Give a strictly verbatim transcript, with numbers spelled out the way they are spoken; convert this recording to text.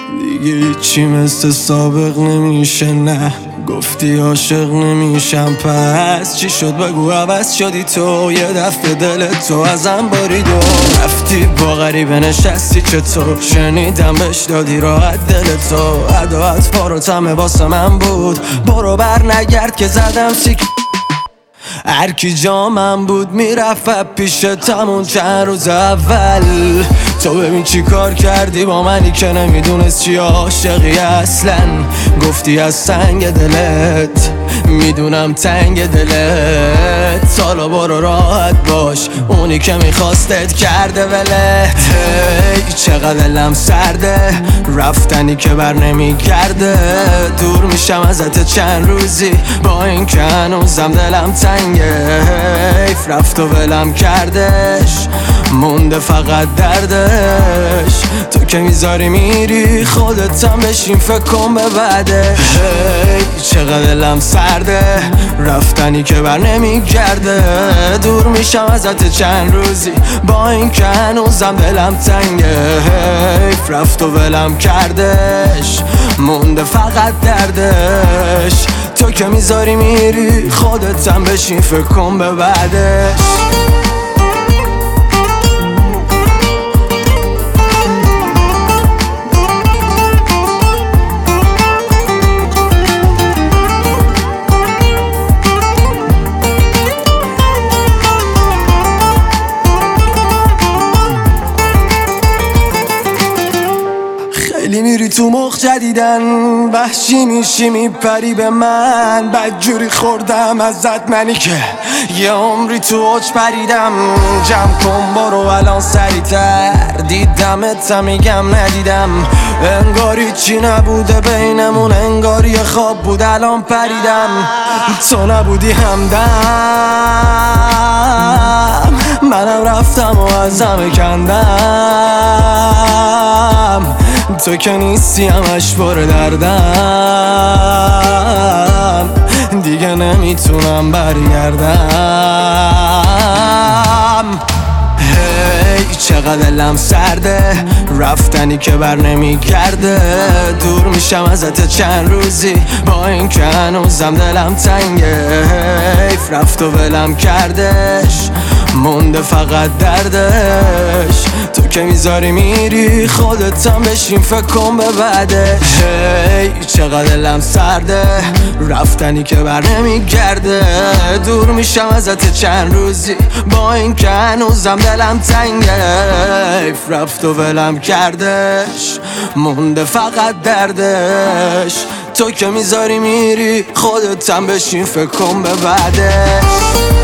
دیگه هیچی مثل سابق نمیشه، نه گفتی عاشق نمیشم، پس چی شد بگو عوض شدی تو؟ یه دفعه دل تو ازم برید و رفتی با غریبه نشستی، چطور شنیدم بهش دادی راحت دل تو؟ عداعت فاروتمه واسه من بود، برو بر نگرد که زدم سیک. هرکی جامم بود میرفت پیش تمون چند روز اول. تو ببین چی کار کردی با منی که نمیدونست چی عاشقی اصلا. گفتی از سنگ دلت میدونم تنگ دلت، سالا برو راحت باش، اونی که میخواستت کرده ولت. هی چقدر دلم سرده، رفتنی که بر نمیگرده، دور میشم ازت چند روزی با این که هنوزم دلم تنگه. حیف رفت و ولم کردش، مونده فقط دردش. تو که میذاری میری خودتم بشین فکر کن به بعدش. هی چقدر دلم سرده، رفتنی که بر نمیگرده، دور میشم ازت چند روزی با این که هنوزم دلم تنگه. حیف رفت و ولم کردش، مونده فقط دردش. تو که میذاری میری خودتم بشین فکر کن به بعدش. خیلی میری تو مخ جدیدن، وحشی میشی میپری به من، بدجوری خوردم ازت منی که یه عمری تو اوج پریدم. جمع کن برو الان سریعتر، دیدمت میگم ندیدم، انگاری چی نبوده بینمون، انگاری یه خواب بود الان پریدم. تو نبودی همدم، منم رفتم و ازم کندم. تو که نیستی همش پر دردم، دیگه نمیتونم برگردم. هی چقدر دلم سرده، رفتنی که بر نمیگرده، دور میشم ازت چند روزی با این که هنوزم دلم تنگه. حیف رفت و ولم کردش، مونده فقط دردش. تو که میذاری میری خودتم بشین فکر کن به بعدش. هی چقدر دلم سرده، رفتنی که بر نمیگرده، دور میشم ازت چند روزی با این که هنوزم دلم تنگه. حیف رفت و ولم کردش، مونده فقط دردش. تو که میذاری میری خودتم بشین فکر کن به بعدش.